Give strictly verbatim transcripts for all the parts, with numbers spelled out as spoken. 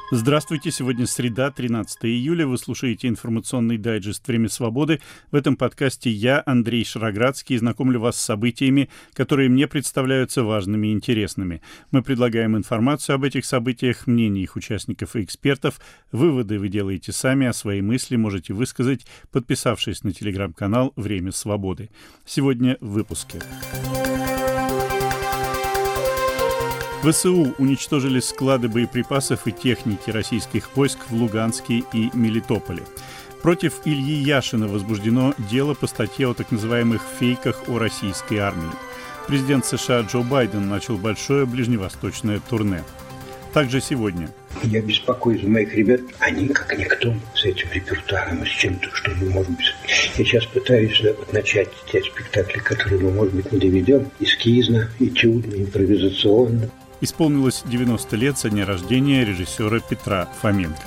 Здравствуйте, сегодня среда, тринадцатое июля, вы слушаете информационный дайджест «Время свободы». В этом подкасте я, Андрей Шароградский, знакомлю вас с событиями, которые мне представляются важными и интересными. Мы предлагаем информацию об этих событиях, мнения их участников и экспертов. Выводы вы делаете сами, а свои мысли можете высказать, подписавшись на телеграм-канал «Время свободы». Сегодня в выпуске. ВСУ уничтожили склады боеприпасов и техники российских войск в Луганске и Мелитополе. Против Ильи Яшина возбуждено дело по статье о так называемых фейках о российской армии. Президент США Джо Байден начал большое ближневосточное турне. Также сегодня. Я беспокоюсь за моих ребят. Они как никто с этим репертуаром, с чем-то, что мы, может быть... Я сейчас пытаюсь вот, начать те спектакли, которые мы, может быть, не доведем. Эскизно, этюдно, импровизационно. Исполнилось девяносто лет со дня рождения режиссера Петра Фоменко.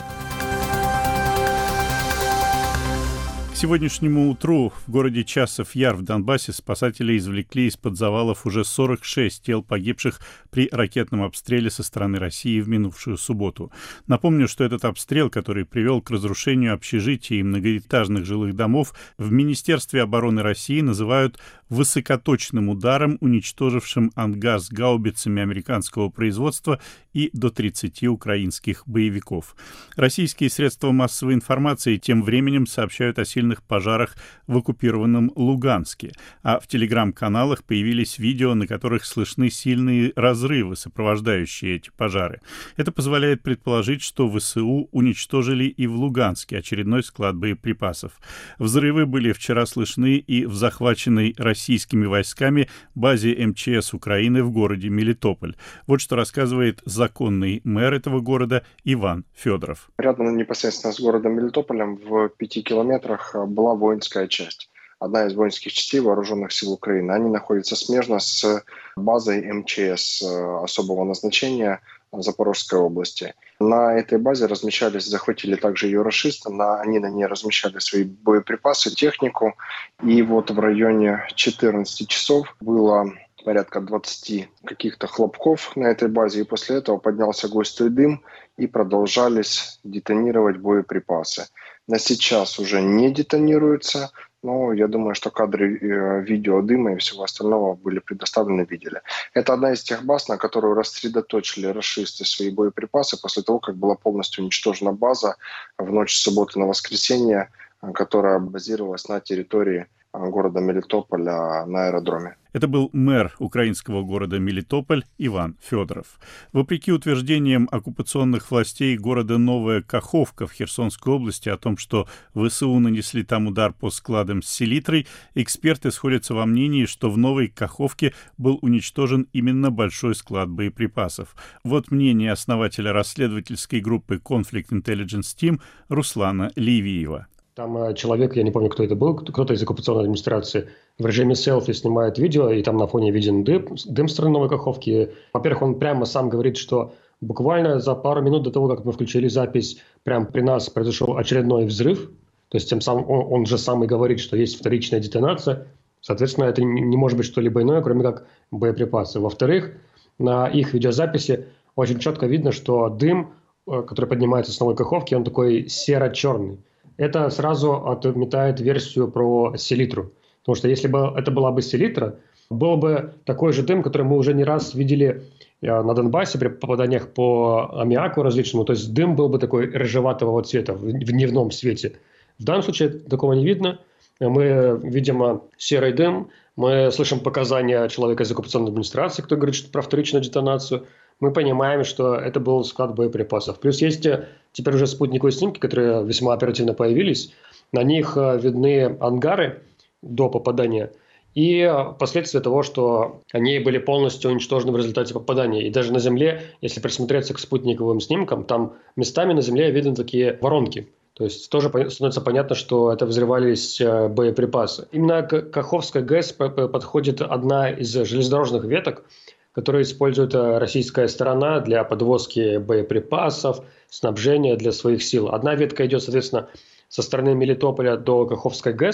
К сегодняшнему утру в городе Часов Яр в Донбассе спасатели извлекли из-под завалов уже сорок шесть тел погибших при ракетном обстреле со стороны России в минувшую субботу. Напомню, что этот обстрел, который привел к разрушению общежитий и многоэтажных жилых домов, в Министерстве обороны России называют высокоточным ударом, уничтожившим ангар с гаубицами американского производства и до тридцати украинских боевиков. Российские средства массовой информации тем временем сообщают о сильных пожарах в оккупированном Луганске, а в телеграм-каналах появились видео, на которых слышны сильные разрывы, сопровождающие эти пожары. Это позволяет предположить, что ВСУ уничтожили и в Луганске очередной склад боеприпасов. Взрывы были вчера слышны и в захваченной российскими войсками базе эм че эс Украины в городе Мелитополь. Вот что рассказывает законный мэр этого города Иван Федоров. Рядом непосредственно с городом Мелитополем в пяти километрах была воинская часть. Одна из воинских частей вооруженных сил Украины. Они находятся смежно с базой эм че эс особого назначения Запорожской области. На этой базе размещались, захватили также ее рашисты, на, они на ней размещали свои боеприпасы, технику. И вот в районе четырнадцати часов было порядка двадцати каких-то хлопков на этой базе, и после этого поднялся густой дым, и продолжались детонировать боеприпасы. На сейчас уже не детонируются, но я думаю, что кадры э, видео дыма и всего остального были предоставлены, видели. Это одна из тех баз, на которую рассредоточили рашисты свои боеприпасы после того, как была полностью уничтожена база в ночь с субботы на воскресенье, которая базировалась на территории города Мелитополя на аэродроме. Это был мэр украинского города Мелитополь Иван Федоров. Вопреки утверждениям оккупационных властей города Новая Каховка в Херсонской области о том, что ВСУ нанесли там удар по складам с селитрой, эксперты сходятся во мнении, что в Новой Каховке был уничтожен именно большой склад боеприпасов. Вот мнение основателя расследовательской группы Conflict Intelligence Team Руслана Ливиева. Там человек, я не помню, кто это был, кто-то из оккупационной администрации в режиме селфи снимает видео, и там на фоне виден дым, дым с стороны Новой Каховки. Во-первых, он прямо сам говорит, что буквально за пару минут до того, как мы включили запись, прямо при нас произошел очередной взрыв. То есть тем самым он, он же сам и говорит, что есть вторичная детонация. Соответственно, это не может быть что-либо иное, кроме как боеприпасы. Во-вторых, на их видеозаписи очень четко видно, что дым, который поднимается с Новой Каховки, он такой серо-черный. Это сразу отметает версию про селитру. Потому что если бы это была бы селитра, был бы такой же дым, который мы уже не раз видели на Донбассе при попаданиях по аммиаку различному. То есть дым был бы такой рыжеватого цвета в дневном свете. В данном случае такого не видно. Мы видим серый дым, мы слышим показания человека из оккупационной администрации, кто говорит про вторичную детонацию. Мы понимаем, что это был склад боеприпасов. Плюс есть теперь уже спутниковые снимки, которые весьма оперативно появились. На них видны ангары до попадания и последствия того, что они были полностью уничтожены в результате попадания. И даже на земле, если присмотреться к спутниковым снимкам, там местами на земле видны такие воронки. То есть тоже становится понятно, что это взрывались боеприпасы. Именно к Каховской ГЭС подходит одна из железнодорожных веток, которые использует российская сторона для подвозки боеприпасов, снабжения для своих сил. Одна ветка идет, соответственно, со стороны Мелитополя до Каховской ГЭС,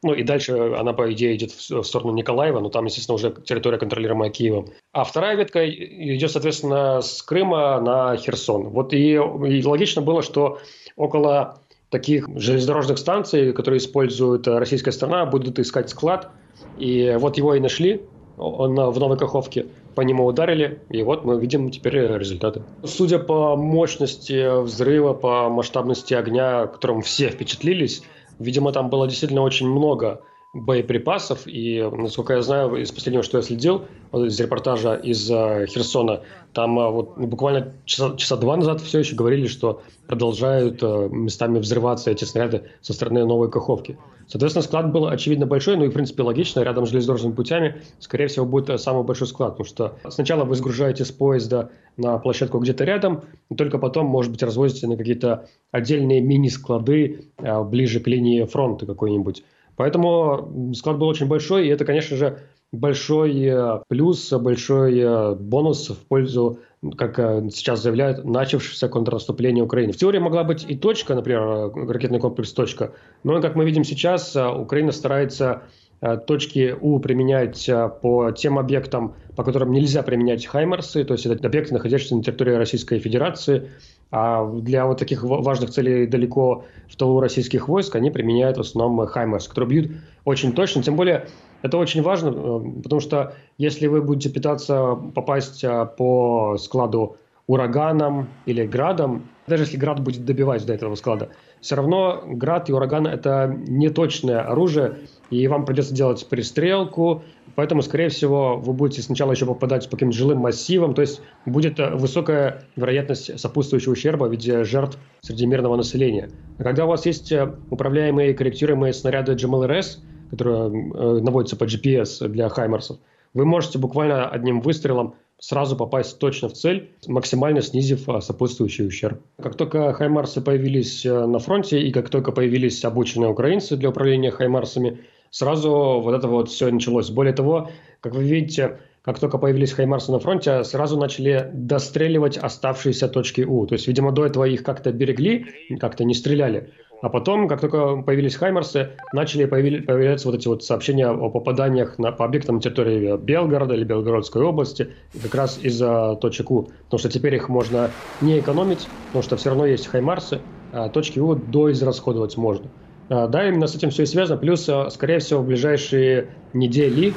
Ну и дальше она, по идее, идет в сторону Николаева, но там, естественно, уже территория, контролируемая Киевом. А вторая ветка идет, соответственно, с Крыма на Херсон. Вот и, и логично было, что около таких железнодорожных станций, которые использует российская сторона, будут искать склад. И вот его и нашли, он в Новой Каховке. По нему ударили, и вот мы видим теперь результаты. Судя по мощности взрыва, по масштабности огня, которым все впечатлились, видимо, там было действительно очень много боеприпасов, и, насколько я знаю, из последнего, что я следил, из репортажа из uh, Херсона, там uh, вот буквально часа, часа два назад все еще говорили, что продолжают uh, местами взрываться эти снаряды со стороны Новой Каховки. Соответственно, склад был, очевидно, большой, ну и, в принципе, логично, рядом с железнодорожными путями, скорее всего, будет самый большой склад, потому что сначала вы сгружаете с поезда на площадку где-то рядом, и только потом, может быть, развозите на какие-то отдельные мини-склады uh, ближе к линии фронта какой-нибудь. Поэтому склад был очень большой, и это, конечно же, большой плюс, большой бонус в пользу, как сейчас заявляют, начавшегося контрнаступления Украины. В теории могла быть и точка, например, ракетный комплекс «Точка», но, как мы видим сейчас, Украина старается точки У применять по тем объектам, по которым нельзя применять хаймарсы, то есть это объекты, находящиеся на территории Российской Федерации. А для вот таких важных целей далеко в тылу российских войск они применяют в основном хаймарс, которые бьют очень точно. Тем более это очень важно, потому что если вы будете пытаться попасть по складу ураганом или градом, даже если град будет добивать до этого склада, все равно град и ураган – это неточное оружие, и вам придется делать перестрелку, поэтому, скорее всего, вы будете сначала еще попадать по каким-то жилым массивам, то есть будет высокая вероятность сопутствующего ущерба в виде жертв среди мирного населения. А когда у вас есть управляемые и корректируемые снаряды джи эм эл эр эс, которые э, наводятся по джи пи эс для хаймарсов, вы можете буквально одним выстрелом сразу попасть точно в цель, максимально снизив сопутствующий ущерб. Как только хаймарсы появились на фронте и как только появились обученные украинцы для управления хаймарсами, сразу вот это вот все началось. Более того, как вы видите, как только появились хаймарсы на фронте, сразу начали достреливать оставшиеся точки У. То есть, видимо, до этого их как-то берегли, как-то не стреляли. А потом, как только появились хаймарсы, начали появляться вот эти вот сообщения о попаданиях на, по объектам на территории Белгорода или Белгородской области, как раз из-за точек У. Потому что теперь их можно не экономить, потому что все равно есть хаймарсы, а точки У доизрасходовать можно. Да, именно с этим все и связано. Плюс, скорее всего, в ближайшие недели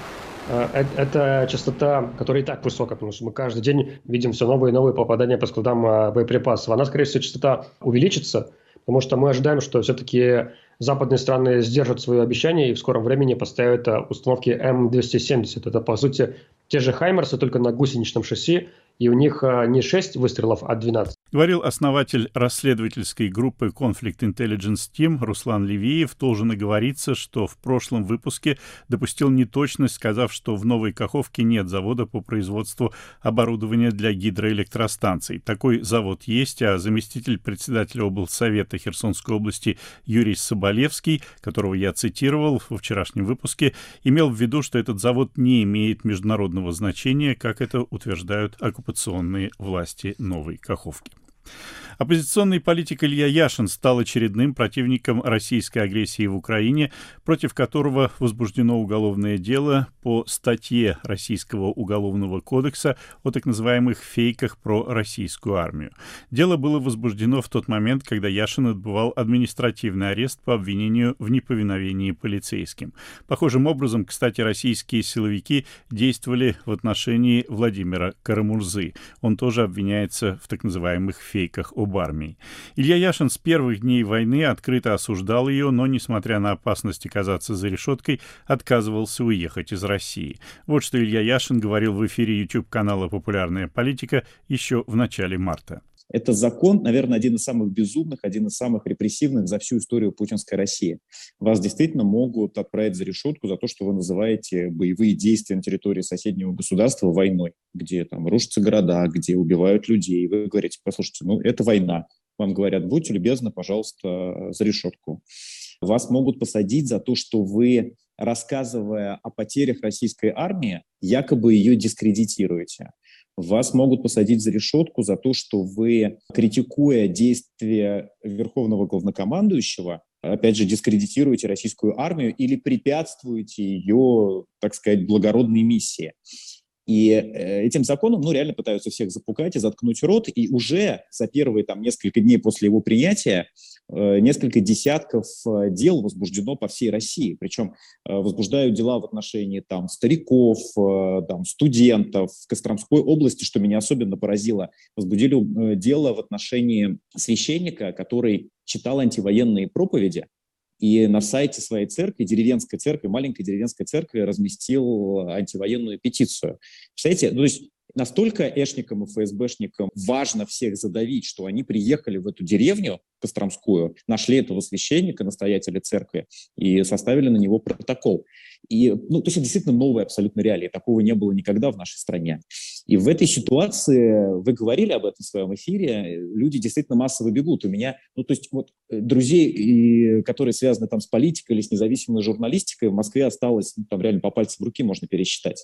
это частота, которая и так высокая, потому что мы каждый день видим все новые и новые попадания по складам боеприпасов. Она, скорее всего, частота увеличится, потому что мы ожидаем, что все-таки западные страны сдержат свои обещания и в скором времени поставят установки эм двести семьдесят. Это, по сути, те же хаймарсы, только на гусеничном шасси, и у них не шесть выстрелов, а двенадцать. Говорил основатель расследовательской группы Conflict Intelligence Team Руслан Левиев. Должен оговориться, что в прошлом выпуске допустил неточность, сказав, что в Новой Каховке нет завода по производству оборудования для гидроэлектростанций. Такой завод есть, а заместитель председателя облсовета Херсонской области Юрий Соболевский, которого я цитировал во вчерашнем выпуске, имел в виду, что этот завод не имеет международного значения, как это утверждают оккупационные власти Новой Каховки. Оппозиционный политик Илья Яшин стал очередным противником российской агрессии в Украине, против которого возбуждено уголовное дело по статье Российского уголовного кодекса о так называемых фейках про российскую армию. Дело было возбуждено в тот момент, когда Яшин отбывал административный арест по обвинению в неповиновении полицейским. Похожим образом, кстати, российские силовики действовали в отношении Владимира Карамурзы. Он тоже обвиняется в так называемых фейках об армии. Илья Яшин с первых дней войны открыто осуждал ее, но, несмотря на опасность оказаться за решеткой, отказывался уехать из России. Вот что Илья Яшин говорил в эфире YouTube-канала «Популярная политика» еще в начале марта. Это закон, наверное, один из самых безумных, один из самых репрессивных за всю историю путинской России. Вас действительно могут отправить за решетку за то, что вы называете боевые действия на территории соседнего государства войной, где там рушатся города, где убивают людей. Вы говорите: послушайте, ну это война. Вам говорят: будьте любезны, пожалуйста, за решетку. Вас могут посадить за то, что вы, рассказывая о потерях российской армии, якобы ее дискредитируете. Вас могут посадить за решетку за то, что вы, критикуя действия верховного главнокомандующего, опять же, дискредитируете российскую армию или препятствуете ее, так сказать, благородной миссии. И этим законом, ну, реально пытаются всех запугать и заткнуть рот. И уже за первые там несколько дней после его принятия э, несколько десятков дел возбуждено по всей России. Причем э, возбуждают дела в отношении там стариков, э, там, студентов. В Костромской области, что меня особенно поразило, возбудили э, дело в отношении священника, который читал антивоенные проповеди. И на сайте своей церкви, деревенской церкви, маленькой деревенской церкви, разместил антивоенную петицию. Представляете, ну, то есть настолько эшникам и ФСБшникам важно всех задавить, что они приехали в эту деревню Костромскую, нашли этого священника, настоятеля церкви, и составили на него протокол. И, ну, то есть это действительно новые абсолютно реалии. Такого не было никогда в нашей стране. И в этой ситуации, вы говорили об этом в своем эфире, люди действительно массово бегут. У меня, ну, то есть вот друзей, и, которые связаны там с политикой или с независимой журналистикой, в Москве осталось, ну, там реально по пальцам руки можно пересчитать.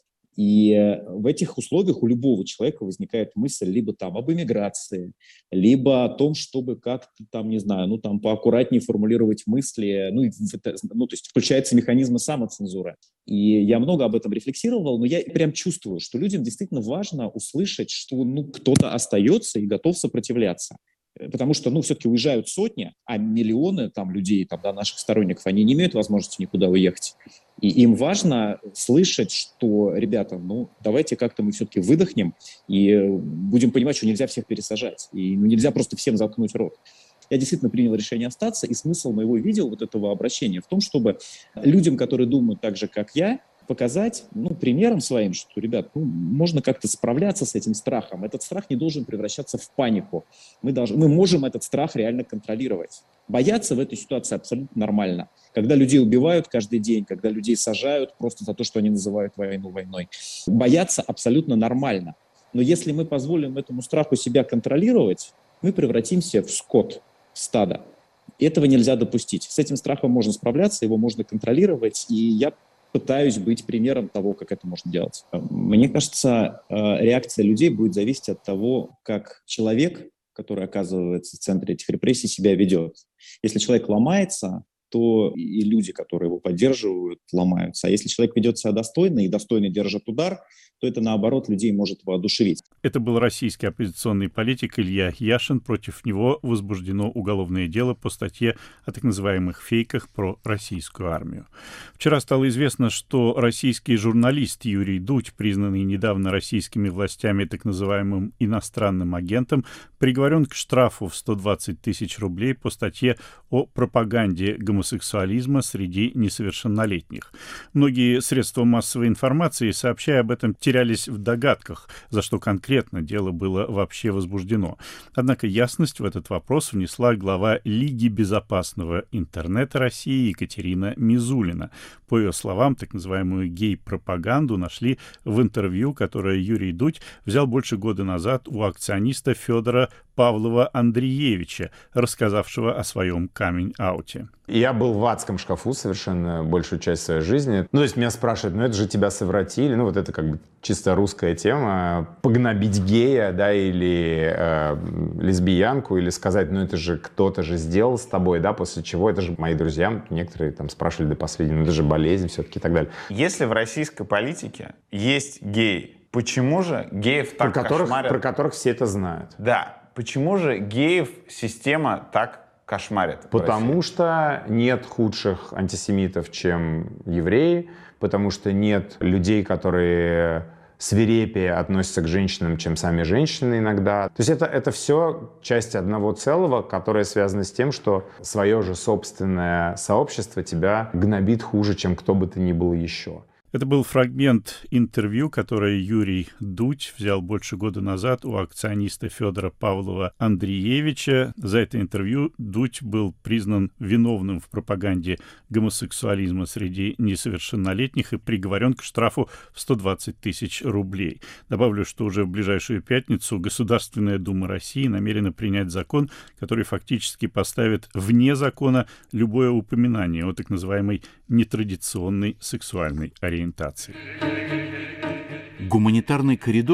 И в этих условиях у любого человека возникает мысль либо там об эмиграции, либо о том, чтобы как-то там, не знаю, ну там поаккуратнее формулировать мысли, ну, это, ну то есть включаются механизмы самоцензуры. И я много об этом рефлексировал, но я прям чувствую, что людям действительно важно услышать, что ну кто-то остается и готов сопротивляться. Потому что, ну, все-таки уезжают сотни, а миллионы там людей, там, да, наших сторонников, они не имеют возможности никуда уехать. И им важно слышать, что, ребята, ну, давайте как-то мы все-таки выдохнем и будем понимать, что нельзя всех пересажать. И ну, нельзя просто всем заткнуть рот. Я действительно принял решение остаться, и смысл моего видео, вот этого обращения, в том, чтобы людям, которые думают так же, как я, показать, ну, примером своим, что, ребят, ну, можно как-то справляться с этим страхом. Этот страх не должен превращаться в панику. Мы, должны, мы можем этот страх реально контролировать. Бояться в этой ситуации абсолютно нормально. Когда людей убивают каждый день, когда людей сажают просто за то, что они называют войну войной. Бояться абсолютно нормально. Но если мы позволим этому страху себя контролировать, мы превратимся в скот, в стадо. И этого нельзя допустить. С этим страхом можно справляться, его можно контролировать, и я пытаюсь быть примером того, как это можно делать. Мне кажется, реакция людей будет зависеть от того, как человек, который оказывается в центре этих репрессий, себя ведет. Если человек ломается, то и люди, которые его поддерживают, ломаются. А если человек ведет себя достойно и достойно держит удар, то это, наоборот, людей может воодушевить. Это был российский оппозиционный политик Илья Яшин. Против него возбуждено уголовное дело по статье о так называемых фейках про российскую армию. Вчера стало известно, что российский журналист Юрий Дудь, признанный недавно российскими властями так называемым иностранным агентом, приговорен к штрафу в сто двадцать тысяч рублей по статье о пропаганде гомосексуализма среди несовершеннолетних. Многие средства массовой информации, сообщая об этом, терялись в догадках, за что конкретно дело было вообще возбуждено. Однако ясность в этот вопрос внесла глава Лиги безопасного интернета России Екатерина Мизулина. По ее словам, так называемую гей-пропаганду нашли в интервью, которое Юрий Дудь взял больше года назад у акциониста Федора Павлова Андреевича, рассказавшего о своем каминг-ауте. Я был в адском шкафу совершенно большую часть своей жизни. Ну, то есть меня спрашивают, ну это же тебя совратили. Ну, вот это как бы чисто русская тема. Погнобить гея, да, или э, лесбиянку, или сказать, ну это же кто-то же сделал с тобой, да, после чего это же мои друзья, некоторые там спрашивали до последнего, ну это же болезнь все-таки и так далее. Если в российской политике есть геи, почему же геев так про которых, кошмарят? Про которых все это знают. Да. Почему же геев система так кошмарит? Потому что нет худших антисемитов, чем евреи, потому что нет людей, которые свирепее относятся к женщинам, чем сами женщины иногда. То есть это, это все часть одного целого, которое связано с тем, что свое же собственное сообщество тебя гнобит хуже, чем кто бы то ни был еще. Это был фрагмент интервью, которое Юрий Дудь взял больше года назад у акциониста Федора Павлова Андреевича. За это интервью Дудь был признан виновным в пропаганде гомосексуализма среди несовершеннолетних и приговорен к штрафу в сто двадцать тысяч рублей. Добавлю, что уже в ближайшую пятницу Государственная Дума России намерена принять закон, который фактически поставит вне закона любое упоминание о так называемой нетрадиционной сексуальной ориентации. Гуманитарный коридор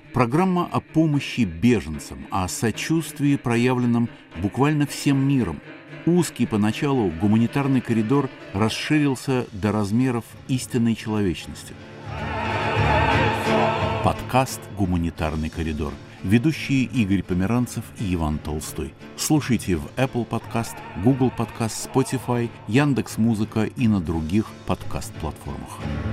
Программа о помощи беженцам, о сочувствии, проявленном буквально всем миром. Узкий поначалу гуманитарный коридор расширился до размеров истинной человечности. Подкаст «Гуманитарный коридор». Ведущие Игорь Померанцев и Иван Толстой. Слушайте в Apple Podcast, Google Podcast, Spotify, Яндекс.Музыка и на других подкаст-платформах.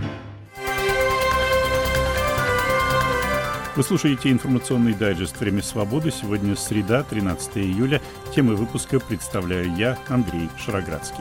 Вы слушаете информационный дайджест «Время свободы». Сегодня среда, тринадцатое июля. Темы выпуска представляю я, Андрей Шароградский.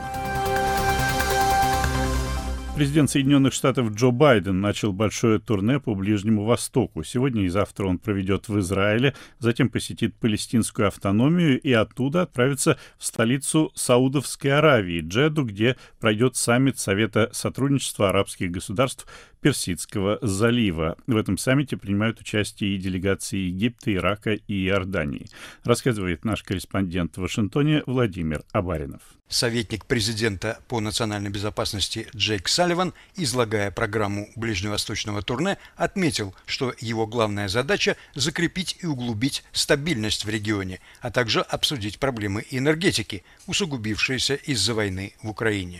Президент Соединенных Штатов Джо Байден начал большое турне по Ближнему Востоку. Сегодня и завтра он проведет в Израиле, затем посетит палестинскую автономию и оттуда отправится в столицу Саудовской Аравии, Джедду, где пройдет саммит Совета сотрудничества арабских государств Персидского залива. В этом саммите принимают участие и делегации Египта, Ирака и Иордании. Рассказывает наш корреспондент в Вашингтоне Владимир Абаринов. Советник президента по национальной безопасности Джейк Салливан, излагая программу ближневосточного турне, отметил, что его главная задача – закрепить и углубить стабильность в регионе, а также обсудить проблемы энергетики, усугубившиеся из-за войны в Украине.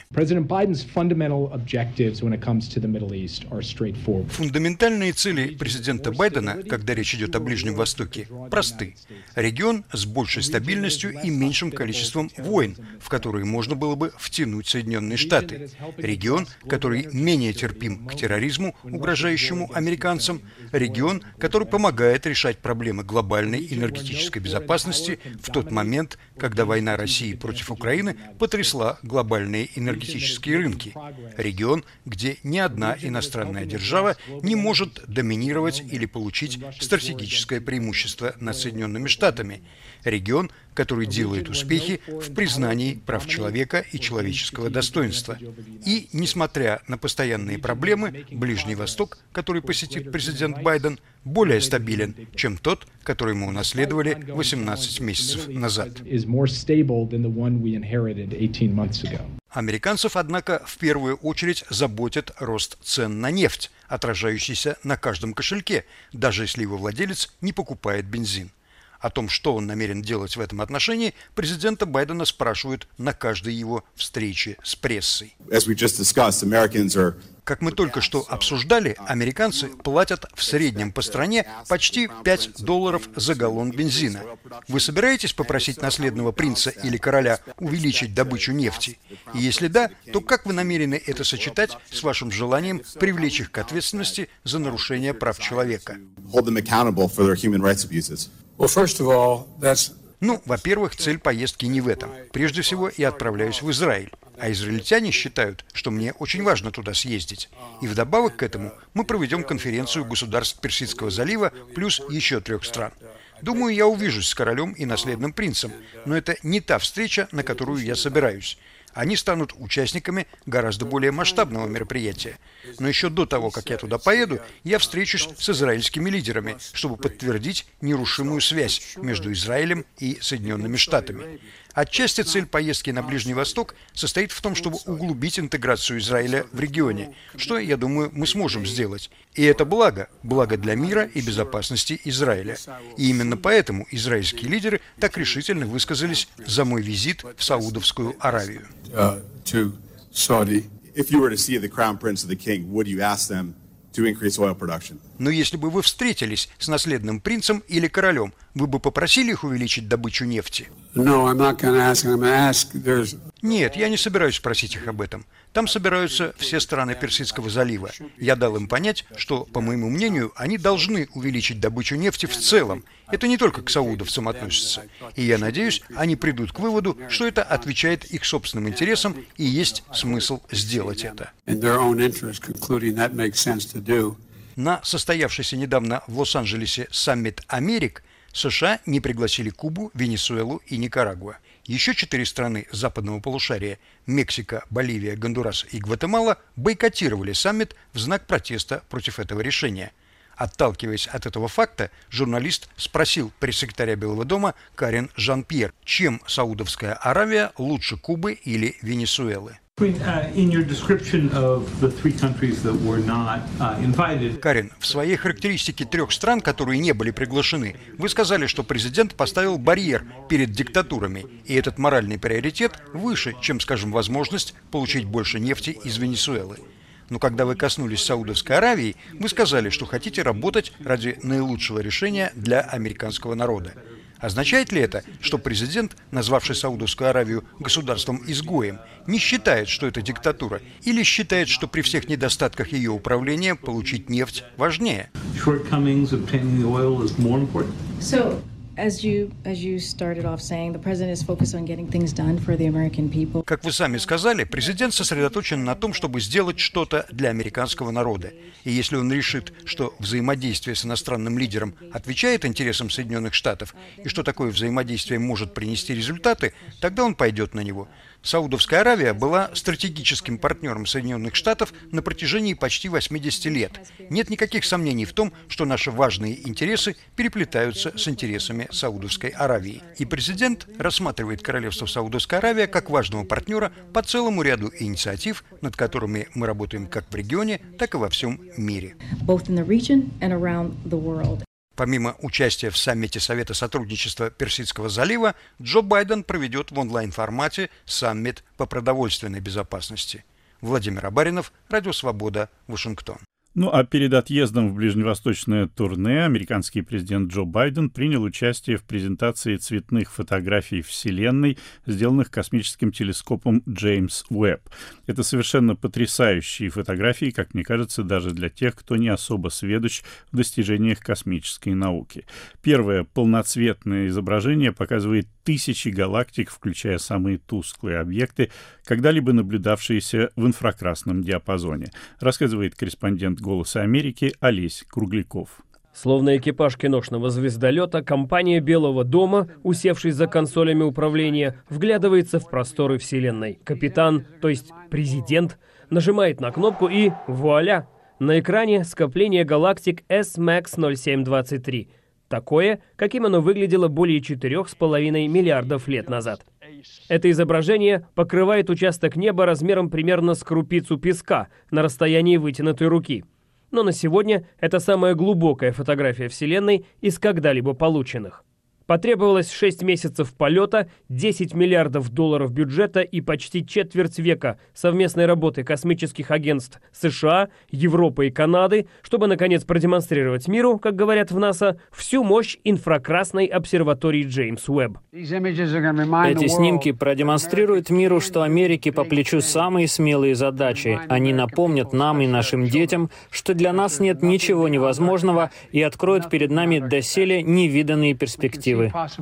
Фундаментальные цели президента Байдена, когда речь идет о Ближнем Востоке, просты. Регион с большей стабильностью и меньшим количеством войн, в которые можно было бы втянуть Соединенные Штаты. Регион, который менее терпим к терроризму, угрожающему американцам. Регион, который помогает решать проблемы глобальной энергетической безопасности в тот момент, когда война России против Украины потрясла глобальные энергетические рынки. Регион, где ни одна иностранная держава не может доминировать или получить стратегическое преимущество над Соединенными Штатами. Регион, который делает успехи в признании прав человека и человеческого достоинства. И, несмотря на постоянные проблемы, Ближний Восток, который посетит президент Байден, более стабилен, чем тот, который мы унаследовали восемнадцать месяцев назад. Американцев, однако, в первую очередь заботит рост цен на нефть, отражающийся на каждом кошельке, даже если его владелец не покупает бензин. О том, что он намерен делать в этом отношении, президента Байдена спрашивают на каждой его встрече с прессой. Как мы только что обсуждали, американцы платят в среднем по стране почти пять долларов за галлон бензина. Вы собираетесь попросить наследного принца или короля увеличить добычу нефти? И если да, то как вы намерены это сочетать с вашим желанием привлечь их к ответственности за нарушение прав человека? Ну, во-первых, цель поездки не в этом. Прежде всего, я отправляюсь в Израиль. А израильтяне считают, что мне очень важно туда съездить. И вдобавок к этому мы проведем конференцию государств Персидского залива плюс еще трех стран. Думаю, я увижусь с королем и наследным принцем, но это не та встреча, на которую я собираюсь. Они станут участниками гораздо более масштабного мероприятия. Но еще до того, как я туда поеду, я встречусь с израильскими лидерами, чтобы подтвердить нерушимую связь между Израилем и Соединенными Штатами. Отчасти цель поездки на Ближний Восток состоит в том, чтобы углубить интеграцию Израиля в регионе, что, я думаю, мы сможем сделать. И это благо, благо для мира и безопасности Израиля. И именно поэтому израильские лидеры так решительно высказались за мой визит в Саудовскую Аравию. Но если бы вы встретились с наследным принцем или королем, вы бы попросили их увеличить добычу нефти? Нет, я не собираюсь просить их об этом. Там собираются все страны Персидского залива. Я дал им понять, что, по моему мнению, они должны увеличить добычу нефти в целом. Это не только к саудовцам относится. И я надеюсь, они придут к выводу, что это отвечает их собственным интересам и есть смысл сделать это. На состоявшийся недавно в Лос-Анджелесе саммит Америк США не пригласили Кубу, Венесуэлу и Никарагуа. Еще четыре страны западного полушария – Мексика, Боливия, Гондурас и Гватемала – бойкотировали саммит в знак протеста против этого решения. Отталкиваясь от этого факта, журналист спросил пресс-секретаря Белого дома Карен Жан-Пьер, чем Саудовская Аравия лучше Кубы или Венесуэлы. Карен, в своей характеристике трех стран, которые не были приглашены, вы сказали, что президент поставил барьер перед диктатурами, и этот моральный приоритет выше, чем, скажем, возможность получить больше нефти из Венесуэлы. Но когда вы коснулись Саудовской Аравии, вы сказали, что хотите работать ради наилучшего решения для американского народа. Означает ли это, что президент, назвавший Саудовскую Аравию государством-изгоем, не считает, что это диктатура, или считает, что при всех недостатках ее управления получить нефть важнее? Как вы сами сказали, президент сосредоточен на том, чтобы сделать что-то для американского народа. И если он решит, что взаимодействие с иностранным лидером отвечает интересам Соединенных Штатов, и что такое взаимодействие может принести результаты, тогда он пойдет на него. Саудовская Аравия была стратегическим партнером Соединенных Штатов на протяжении почти восьмидесяти лет. Нет никаких сомнений в том, что наши важные интересы переплетаются с интересами Саудовской Аравии. И президент рассматривает королевство Саудовская Аравия как важного партнера по целому ряду инициатив, над которыми мы работаем как в регионе, так и во всем мире. Помимо участия в саммите Совета сотрудничества Персидского залива, Джо Байден проведет в онлайн-формате саммит по продовольственной безопасности. Владимир Абаринов, Радио Свобода, Вашингтон. Ну а перед отъездом в ближневосточное турне американский президент Джо Байден принял участие в презентации цветных фотографий Вселенной, сделанных космическим телескопом Джеймс Уэбб. Это совершенно потрясающие фотографии, как мне кажется, даже для тех, кто не особо сведущ в достижениях космической науки. Первое полноцветное изображение показывает тысячи галактик, включая самые тусклые объекты, когда-либо наблюдавшиеся в инфракрасном диапазоне, рассказывает корреспондент «Голоса Америки» Олесь Кругляков. Словно экипаж киношного звездолета, компания Белого дома, усевшись за консолями управления, вглядывается в просторы Вселенной. Капитан, то есть президент, нажимает на кнопку и вуаля! На экране скопление галактик эс макс ноль семь двадцать три. Такое, каким оно выглядело более четырёх с половиной миллиардов лет назад. Это изображение покрывает участок неба размером примерно с крупицу песка на расстоянии вытянутой руки. Но на сегодня это самая глубокая фотография Вселенной из когда-либо полученных. Потребовалось шесть месяцев полета, десять миллиардов долларов бюджета и почти четверть века совместной работы космических агентств США, Европы и Канады, чтобы, наконец, продемонстрировать миру, как говорят в НАСА, всю мощь инфракрасной обсерватории Джеймс Уэбб. Эти снимки продемонстрируют миру, что Америке по плечу самые смелые задачи. Они напомнят нам и нашим детям, что для нас нет ничего невозможного, и откроют перед нами доселе невиданные перспективы.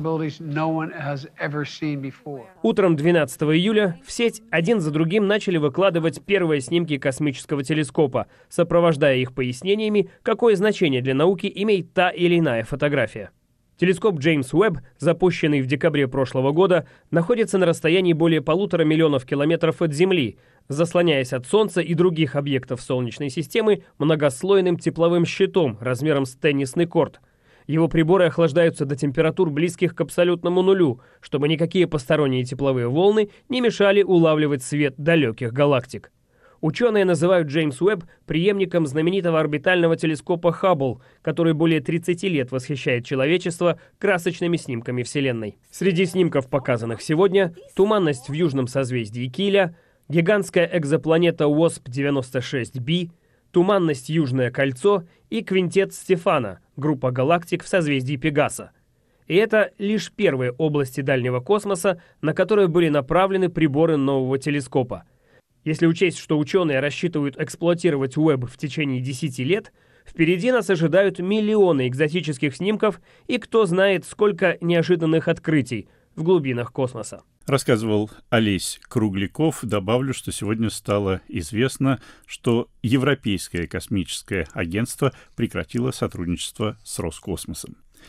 Утром двенадцатого июля в сеть один за другим начали выкладывать первые снимки космического телескопа, сопровождая их пояснениями, какое значение для науки имеет та или иная фотография. Телескоп Джеймс Уэбб, запущенный в декабре прошлого года, находится на расстоянии более полутора миллионов километров от Земли, заслоняясь от Солнца и других объектов Солнечной системы многослойным тепловым щитом размером с теннисный корт. Его приборы охлаждаются до температур, близких к абсолютному нулю, чтобы никакие посторонние тепловые волны не мешали улавливать свет далеких галактик. Ученые называют Джеймс Уэбб преемником знаменитого орбитального телескопа Хаббл, который более тридцати лет восхищает человечество красочными снимками Вселенной. Среди снимков, показанных сегодня, туманность в южном созвездии Киля, гигантская экзопланета уосп девяносто шесть би, туманность Южное кольцо и квинтет Стефана, группа галактик в созвездии Пегаса. И это лишь первые области дальнего космоса, на которые были направлены приборы нового телескопа. Если учесть, что ученые рассчитывают эксплуатировать Уэбб в течение десяти лет, впереди нас ожидают миллионы экзотических снимков и кто знает, сколько неожиданных открытий в глубинах космоса. Рассказывал Олесь Кругляков. Добавлю, что сегодня стало известно, что Европейское космическое агентство прекратило сотрудничество с Роскосмосом.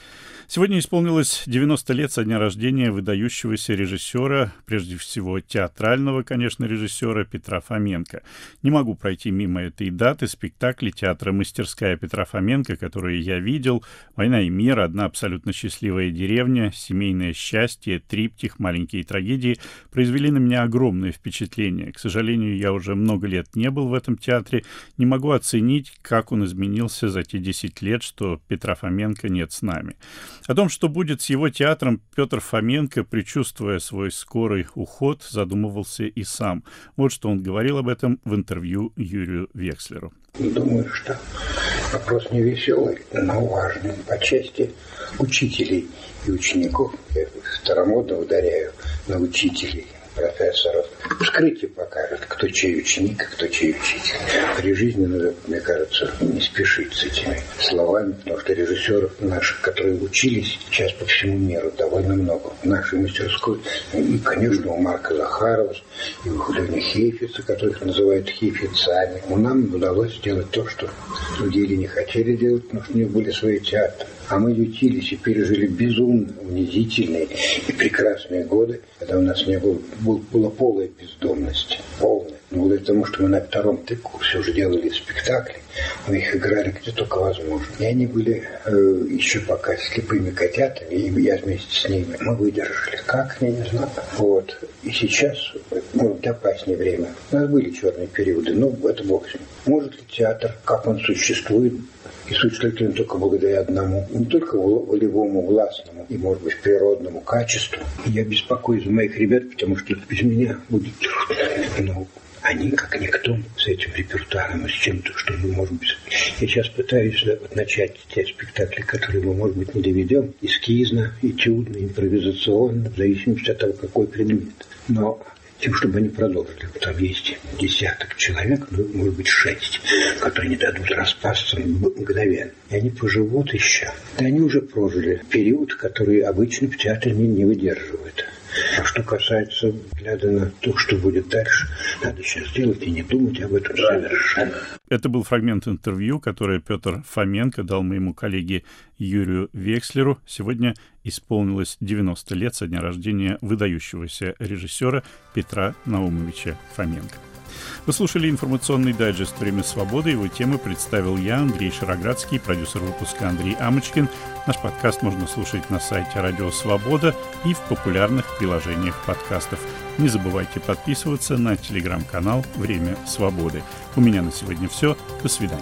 Сегодня исполнилось девяносто лет со дня рождения выдающегося режиссера, прежде всего театрального, конечно, режиссера Петра Фоменко. Не могу пройти мимо этой даты спектакли театра «Мастерская» Петра Фоменко, которые я видел. «Война и мир», «Одна абсолютно счастливая деревня», «Семейное счастье», «Триптих», «Маленькие трагедии» произвели на меня огромное впечатление. К сожалению, я уже много лет не был в этом театре, не могу оценить, как он изменился за те десять лет, что Петра Фоменко нет с нами. О том, что будет с его театром, Петр Фоменко, предчувствуя свой скорый уход, задумывался и сам. Вот что он говорил об этом в интервью Юрию Векслеру. Думаю, что вопрос не веселый, но важный по части учителей и учеников. Я старомодно ударяю на учителей, профессоров. Вскрытие покажет, кто чей ученик, кто чей учитель. При жизни надо, мне кажется, не спешить с этими словами, потому что режиссеров наших, которые учились сейчас по всему миру, довольно много. В нашей мастерской, и, конечно, у Марка Захарова, и у Лены Хейфица, которых называют хейфицами. Но нам удалось сделать то, что другие не хотели делать, потому что у них были свои театры. А мы ютились и пережили безумно унизительные и прекрасные годы, когда у нас не было, была полная бездомность. Полная. Но благодаря тому, что мы на втором курсе уже делали спектакли, мы их играли где только возможно. И они были э, еще пока слепыми котятами, и я вместе с ними. Мы выдержали. Как, я не знаю. Вот. И сейчас, может быть, опаснее время. У нас были черные периоды, но это бог с ним. Может ли театр, как он существует, и существует ли он только благодаря одному, не только волевому, властному и, может быть, природному качеству. Я беспокоюсь за моих ребят, потому что без меня будет трудно. Но они, как никто, с этим репертуаром и с чем-то, что мы, может быть... Я сейчас пытаюсь начать те спектакли, которые мы, может быть, не доведем, эскизно, этюдно, импровизационно, в зависимости от того, какой предмет. Но тем, чтобы они продолжили. Там есть десяток человек, ну, может быть, шесть, которые не дадут распасться мгновенно. И они поживут еще. Да они уже прожили период, который обычно в театре не, не выдерживают. А что касается взгляда на то, что будет дальше, надо сейчас сделать и не думать об этом совершенно. Это был фрагмент интервью, которое Петр Фоменко дал моему коллеге Юрию Векслеру. Сегодня исполнилось девяносто лет со дня рождения выдающегося режиссера Петра Наумовича Фоменко. Вы слушали информационный дайджест «Время свободы». Его темы представил я, Андрей Шароградский, продюсер выпуска Андрей Амочкин. Наш подкаст можно слушать на сайте Радио Свобода и в популярных приложениях подкастов. Не забывайте подписываться на телеграм-канал «Время свободы». У меня на сегодня все. До свидания.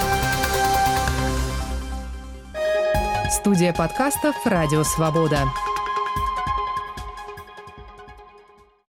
Студия подкастов «Радио Свобода».